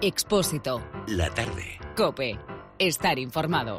Expósito. La tarde. COPE. Estar informado.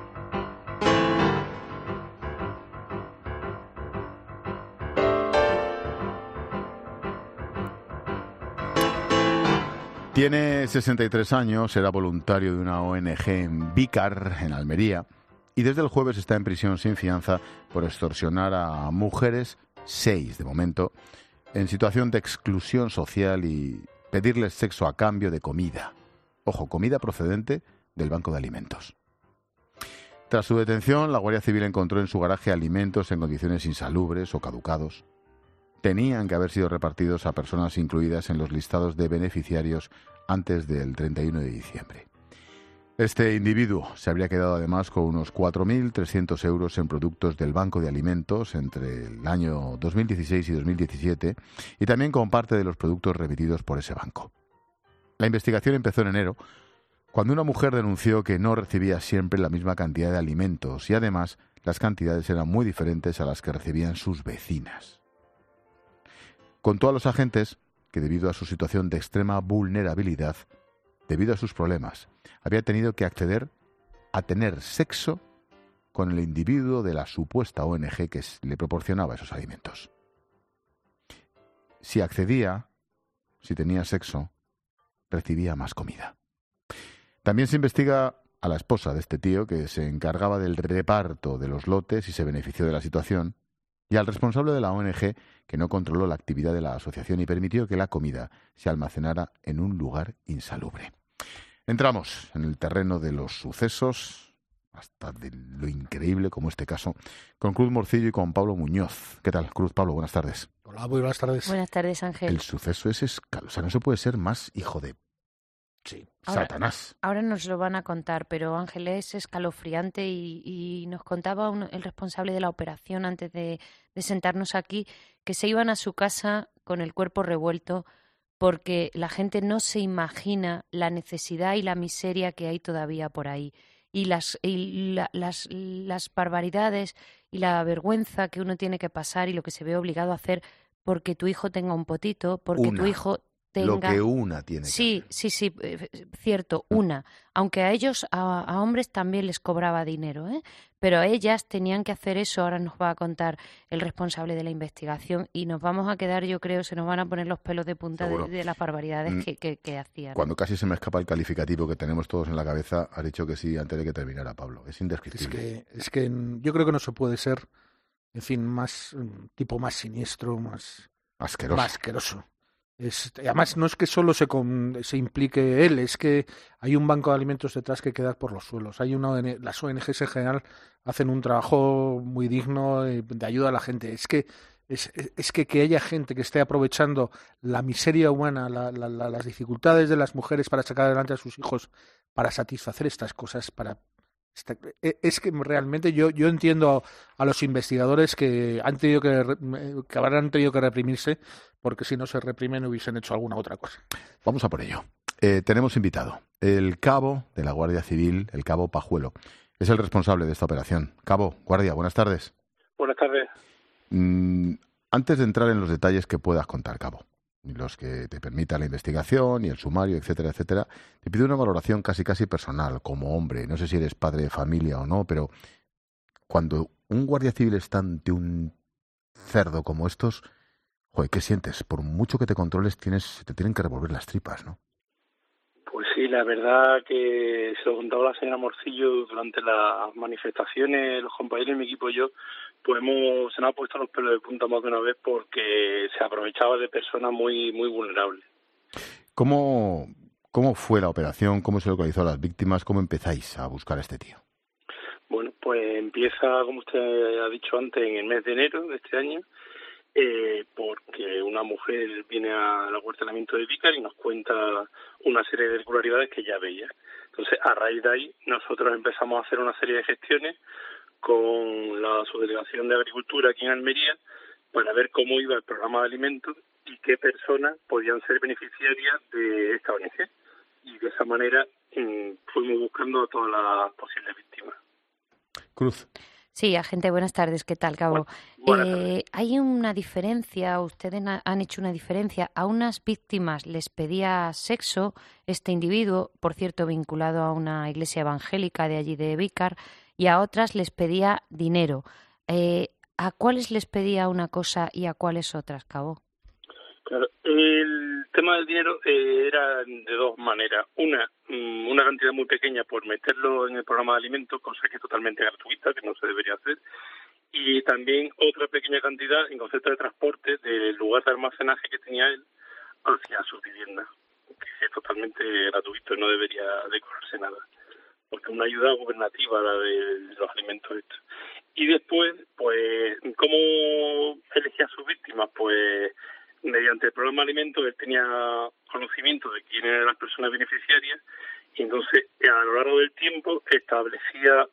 Tiene 63 años, era voluntario de una ONG en Vícar, en Almería, y desde el jueves está en prisión sin fianza por extorsionar a mujeres, 6 de momento, en situación de exclusión social y pedirles sexo a cambio de comida. Ojo, comida procedente del Banco de Alimentos. Tras su detención, la Guardia Civil encontró en su garaje alimentos en condiciones insalubres o caducados. Tenían que haber sido repartidos a personas incluidas en los listados de beneficiarios antes del 31 de diciembre. Este individuo se habría quedado además con unos 4.300 euros en productos del Banco de Alimentos entre el año 2016 y 2017 y también con parte de los productos remitidos por ese banco. La investigación empezó en enero, cuando una mujer denunció que no recibía siempre la misma cantidad de alimentos y además las cantidades eran muy diferentes a las que recibían sus vecinas. Contó a los agentes que debido a su situación de extrema vulnerabilidad, debido a sus problemas, había tenido que acceder a tener sexo con el individuo de la supuesta ONG que le proporcionaba esos alimentos. Si accedía, si tenía sexo, recibía más comida. También se investiga a la esposa de este tío que se encargaba del reparto de los lotes y se benefició de la situación, y al responsable de la ONG que no controló la actividad de la asociación y permitió que la comida se almacenara en un lugar insalubre. Entramos en el terreno de los sucesos, hasta de lo increíble como este caso, con Cruz Morcillo y con Pablo Muñoz. ¿Qué tal, Cruz? Pablo, buenas tardes. Hola, muy buenas tardes. Buenas tardes, Ángel. El suceso es escalofriante, o sea, no se puede ser más hijo de Satanás. Ahora nos lo van a contar, pero Ángel es escalofriante y nos contaba el responsable de la operación antes de sentarnos aquí que se iban a su casa con el cuerpo revuelto porque la gente no se imagina la necesidad y la miseria que hay todavía por ahí y las barbaridades y la vergüenza que uno tiene que pasar y lo que se ve obligado a hacer porque tu hijo tenga un potito, porque tu hijo tenga... Lo que una tiene que hacer. Sí, cierto, una. Aunque a ellos, a hombres también les cobraba dinero, ¿eh? Pero a ellas tenían que hacer eso, ahora nos va a contar el responsable de la investigación y nos vamos a quedar, yo creo, se nos van a poner los pelos de punta de las barbaridades que hacían. Cuando casi se me escapa el calificativo que tenemos todos en la cabeza, has dicho que sí antes de que terminara, Pablo. Es indescriptible. Es que yo creo que no se puede ser, en fin, más tipo más siniestro, más asqueroso. Además, no es que solo se implique él, es que hay un banco de alimentos detrás que queda por los suelos. Las ONGs en general hacen un trabajo muy digno de ayuda a la gente. Es que haya gente que esté aprovechando la miseria humana, las dificultades de las mujeres para sacar adelante a sus hijos, para satisfacer estas cosas, es que realmente yo entiendo a los investigadores que habrán tenido que reprimirse, porque si no se reprimen hubiesen hecho alguna otra cosa. Vamos a por ello. Tenemos invitado el cabo de la Guardia Civil, el cabo Pajuelo. Es el responsable de esta operación. Cabo, guardia, buenas tardes. Buenas tardes. Antes de entrar en los detalles que puedas contar, cabo, los que te permita la investigación y el sumario, etcétera, etcétera, te pido una valoración casi personal, como hombre. No sé si eres padre de familia o no, pero cuando un guardia civil está ante un cerdo como estos, joder, ¿qué sientes? Por mucho que te controles, te tienen que revolver las tripas, ¿no? Pues sí, la verdad que se lo contaba la señora Morcillo durante las manifestaciones, los compañeros de mi equipo y yo, pues se nos ha puesto los pelos de punta más de una vez porque se aprovechaba de personas muy vulnerables. ¿Cómo fue la operación? ¿Cómo se localizó a las víctimas? ¿Cómo empezáis a buscar a este tío? Bueno, pues empieza, como usted ha dicho antes, en el mes de enero de este año, porque una mujer viene al acuartelamiento de Vícar y nos cuenta una serie de irregularidades que ya veía. Entonces, a raíz de ahí, nosotros empezamos a hacer una serie de gestiones con la Subdelegación de Agricultura aquí en Almería para ver cómo iba el programa de alimentos y qué personas podían ser beneficiarias de esta ONG. Y de esa manera fuimos buscando a todas las posibles víctimas. Cruz. Sí, agente, buenas tardes. ¿Qué tal, Cabo? Buenas tardes. Hay una diferencia, ustedes han hecho una diferencia. A unas víctimas les pedía sexo este individuo, por cierto, vinculado a una iglesia evangélica de allí de Vícar, y a otras les pedía dinero. ¿A cuáles les pedía una cosa y a cuáles otras, Cabo? Claro, el tema del dinero era de dos maneras. Una cantidad muy pequeña por meterlo en el programa de alimentos, cosa que es totalmente gratuita, que no se debería hacer. Y también otra pequeña cantidad en concepto de transporte del lugar de almacenaje que tenía él hacia su vivienda, que es totalmente gratuito, no debería de cobrarse nada, porque es una ayuda gubernativa la de los alimentos estos. Y después, pues, ¿cómo elegía a sus víctimas? Pues mediante el programa de alimentos él tenía conocimiento de quién eran las personas beneficiarias y entonces a lo largo del tiempo establecía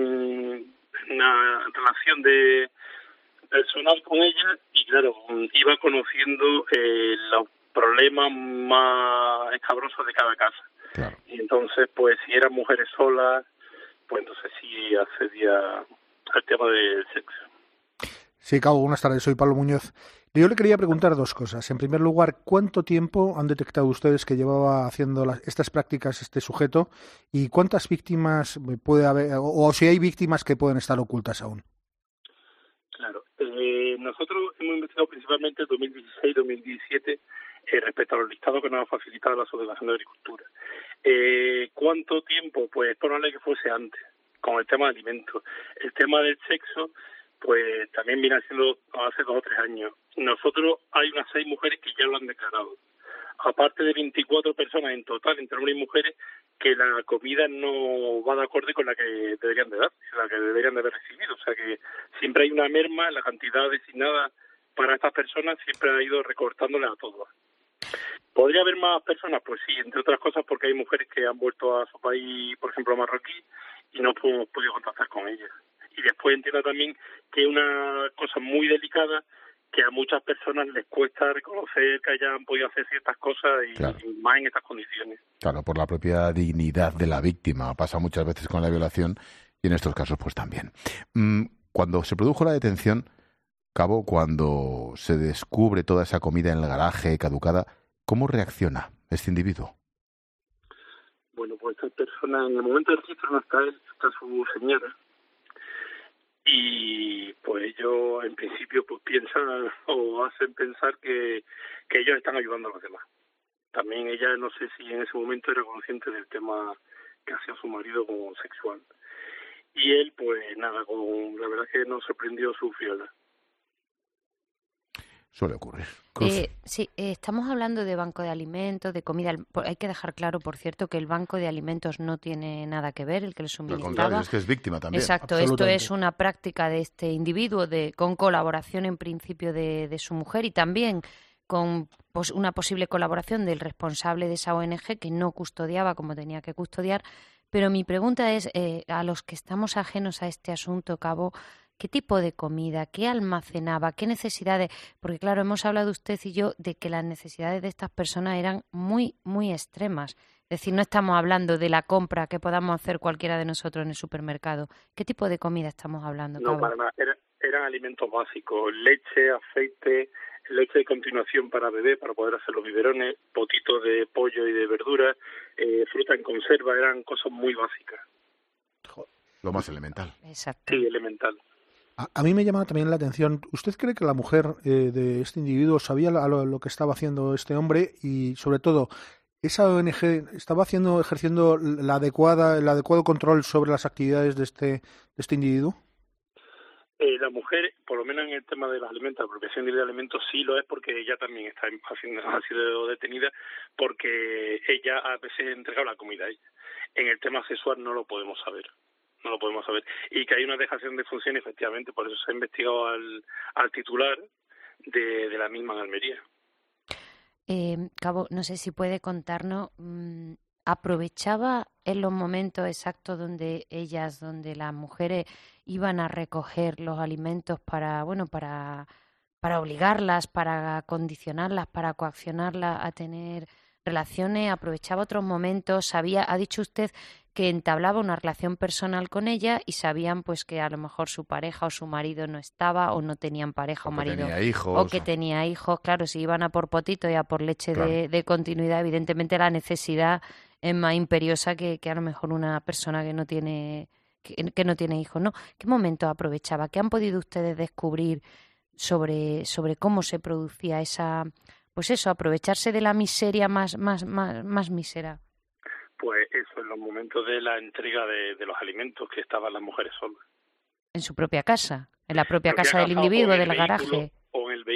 una relación de personal con ella y claro, iba conociendo los problemas más escabrosos de cada casa. Claro. Y entonces, pues si eran mujeres solas, pues entonces sí accedía al tema del sexo. Sí, Cabo, buenas tardes. Soy Pablo Muñoz. Yo le quería preguntar dos cosas. En primer lugar, ¿cuánto tiempo han detectado ustedes que llevaba haciendo estas prácticas este sujeto? ¿Y cuántas víctimas puede haber, o si hay víctimas que pueden estar ocultas aún? Claro. Nosotros hemos investigado principalmente el 2016-2017 respecto a los listados que nos ha facilitado la Subdelegación de Agricultura. ¿Cuánto tiempo? Pues es probable que fuese antes, con el tema de alimentos. El tema del sexo, pues también viene siendo hace 2 o 3 años. Nosotros hay unas 6 mujeres que ya lo han declarado. Aparte de 24 personas en total, entre hombres y mujeres, que la comida no va de acorde con la que deberían de dar, la que deberían de haber recibido. O sea que siempre hay una merma en la cantidad designada para estas personas, siempre ha ido recortándole a todas. ¿Podría haber más personas? Pues sí, entre otras cosas porque hay mujeres que han vuelto a su país, por ejemplo, marroquí, y no hemos podido contactar con ellas. Y después entiendo también que es una cosa muy delicada que a muchas personas les cuesta reconocer que hayan podido hacer ciertas cosas y, claro, y más en estas condiciones. Claro, por la propia dignidad de la víctima. Pasa muchas veces con la violación y en estos casos pues también. Cuando se produjo la detención, Cabo, cuando se descubre toda esa comida en el garaje caducada, ¿cómo reacciona este individuo? Bueno, pues esta persona en el momento del registro no está él, está su señora. Y pues ellos en principio pues piensan o hacen pensar que ellos están ayudando a los demás. También ella no sé si en ese momento era consciente del tema que hacía su marido como sexual. Y él pues nada, la verdad es que nos sorprendió su frialdad. Suele ocurrir. Sí, estamos hablando de banco de alimentos, de comida. Hay que dejar claro, por cierto, que el banco de alimentos no tiene nada que ver, el que le suministraba. Al contrario, es que es víctima también. Exacto, esto es una práctica de este individuo con colaboración en principio de su mujer y también con una posible colaboración del responsable de esa ONG que no custodiaba como tenía que custodiar. Pero mi pregunta es, a los que estamos ajenos a este asunto, Cabo, ¿qué tipo de comida? ¿Qué almacenaba? ¿Qué necesidades? Porque claro, hemos hablado usted y yo de que las necesidades de estas personas eran muy, muy extremas. Es decir, no estamos hablando de la compra que podamos hacer cualquiera de nosotros en el supermercado. ¿Qué tipo de comida estamos hablando, Cabo? No, para nada. Eran alimentos básicos, leche, aceite, leche de continuación para bebé, para poder hacer los biberones, potitos de pollo y de verduras, fruta en conserva, eran cosas muy básicas. Lo más elemental. Exacto. Sí, elemental. A mí me llama también la atención. ¿Usted cree que la mujer de este individuo sabía lo que estaba haciendo este hombre y, sobre todo, esa ONG estaba ejerciendo el adecuado control sobre las actividades de este individuo? La mujer, por lo menos en el tema de los alimentos, la apropiación de alimentos, sí lo es porque ella también ha sido detenida porque ella a veces entregaba la comida a ella. En el tema sexual no lo podemos saber. No lo podemos saber. Y que hay una dejación de función, efectivamente, por eso se ha investigado al titular de la misma en Almería. Cabo, no sé si puede contarnos, ¿aprovechaba en los momentos exactos donde las mujeres iban a recoger los alimentos para obligarlas, para condicionarlas, para coaccionarlas a tener relaciones? ¿Aprovechaba otros momentos? Ha dicho usted que entablaba una relación personal con ella y sabían pues que a lo mejor su pareja o su marido no estaba o no tenían pareja o marido tenía hijos, o que tenía hijos. Claro, si iban a por potito y a por leche de continuidad, evidentemente la necesidad es más imperiosa que a lo mejor una persona que no tiene hijos, ¿no? ¿Qué momento aprovechaba? ¿Qué han podido ustedes descubrir sobre cómo se producía esa, pues eso, aprovecharse de la miseria más mísera? Pues eso, en los momentos de la entrega de los alimentos, que estaban las mujeres solas. ¿En su propia casa? ¿En la propia casa del individuo, del garaje? O en el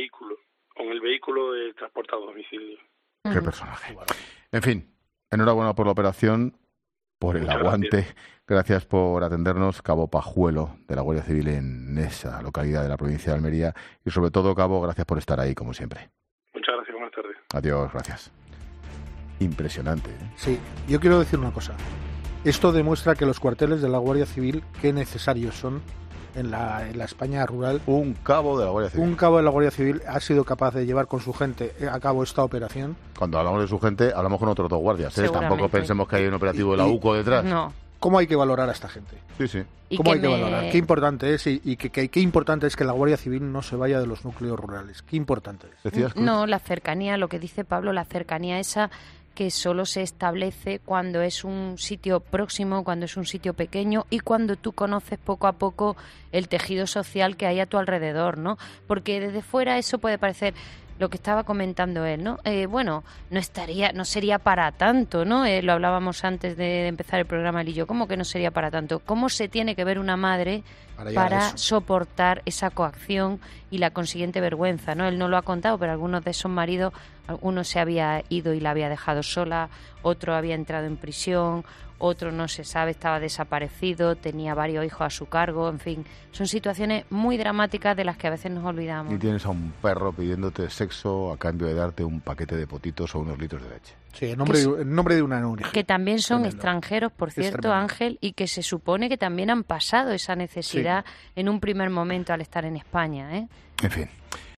vehículo de transporte a domicilio. Qué personaje. En fin, enhorabuena por la operación, por el aguante. Gracias por atendernos, Cabo Pajuelo, de la Guardia Civil en esa localidad de la provincia de Almería. Y sobre todo, Cabo, gracias por estar ahí, como siempre. Muchas gracias, buenas tardes. Adiós, gracias. Impresionante, ¿eh? Sí, yo quiero decir una cosa. Esto demuestra que los cuarteles de la Guardia Civil, qué necesarios son en la España rural. Un cabo de la Guardia Civil. Un cabo de la Guardia Civil ha sido capaz de llevar con su gente a cabo esta operación. Cuando hablamos de su gente, hablamos con otros dos guardias, ¿eh? Tampoco pensemos que hay un operativo de la UCO detrás. No. ¿Cómo hay que valorar a esta gente? Sí. ¿Cómo hay que valorar? Qué importante es y qué importante es que la Guardia Civil no se vaya de los núcleos rurales. Qué importante es. ¿Decías, Cruz? No, la cercanía, lo que dice Pablo, la cercanía esa que solo se establece cuando es un sitio próximo, cuando es un sitio pequeño y cuando tú conoces poco a poco el tejido social que hay a tu alrededor, ¿no? Porque desde fuera eso puede parecer lo que estaba comentando él, ¿no? Bueno, no sería para tanto, ¿no? Lo hablábamos antes de empezar el programa él y yo. ¿Cómo que no sería para tanto? ¿Cómo se tiene que ver una madre para soportar esa coacción y la consiguiente vergüenza, ¿no? Él no lo ha contado, pero algunos de esos maridos, uno se había ido y la había dejado sola, otro había entrado en prisión, otro no se sabe, estaba desaparecido, tenía varios hijos a su cargo, en fin, son situaciones muy dramáticas de las que a veces nos olvidamos. Y tienes a un perro pidiéndote sexo a cambio de darte un paquete de potitos o unos litros de leche. Sí, en nombre de una ONG. Que también son extranjeros, por cierto, Ángel, y que se supone que también han pasado esa necesidad en un primer momento al estar en España, ¿eh? En fin.